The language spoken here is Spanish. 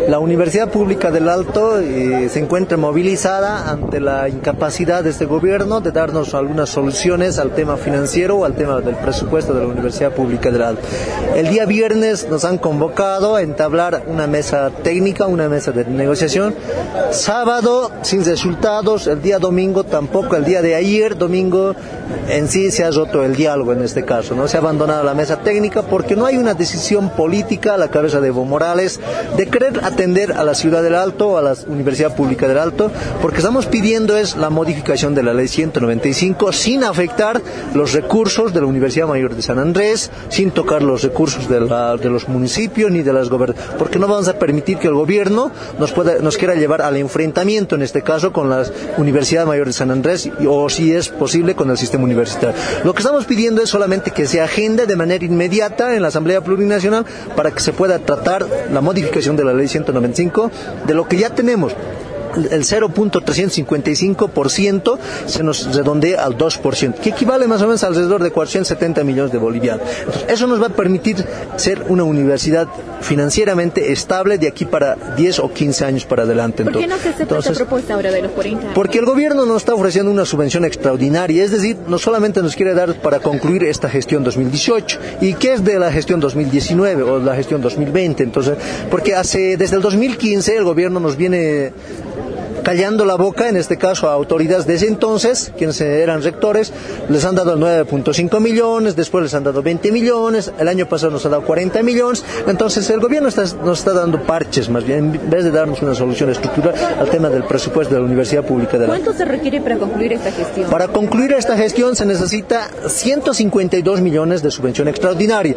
La Universidad Pública del Alto se encuentra movilizada ante la incapacidad de este gobierno de darnos algunas soluciones al tema financiero o al tema del presupuesto de la Universidad Pública del Alto. El día viernes nos han convocado a entablar una mesa técnica, una mesa de negociación. Sábado sin resultados, el día domingo tampoco, el día de ayer, domingo, en sí se ha roto el diálogo en este caso, ¿no? Se ha abandonado la mesa técnica porque no hay una decisión política a la cabeza de Evo Morales de querer atender a la ciudad del Alto, a la Universidad Pública del Alto, porque estamos pidiendo es la modificación de la ley 195 sin afectar los recursos de la Universidad Mayor de San Andrés, sin tocar los recursos de los municipios ni de las gobernaciones, porque no vamos a permitir que el gobierno nos quiera llevar al enfrentamiento, en este caso con la Universidad Mayor de San Andrés, o si es posible con el sistema universitario. Lo que estamos pidiendo es solamente que se agende de manera inmediata en la Asamblea Plurinacional para que se pueda tratar la modificación de la ley 195 de lo que ya tenemos. El 0.355% se nos redondea al 2%, que equivale más o menos alrededor de 470 millones de bolivianos. Entonces, eso nos va a permitir ser una universidad financieramente estable de aquí para 10 o 15 años para adelante. ¿Por qué no se acepta esta propuesta ahora de los 40 años? Porque el gobierno nos está ofreciendo una subvención extraordinaria, es decir, no solamente nos quiere dar para concluir esta gestión 2018, y que es de la gestión 2019 o la gestión 2020, entonces, porque desde el 2015 el gobierno nos viene callando la boca, en este caso a autoridades de ese entonces, quienes eran rectores, les han dado 9.5 millones, después les han dado 20 millones, el año pasado nos ha dado 40 millones, entonces el gobierno nos está dando parches, más bien, en vez de darnos una solución estructural al tema del presupuesto de la Universidad Pública de la ¿Cuánto se requiere para concluir esta gestión? Para concluir esta gestión se necesita 152 millones de subvención extraordinaria.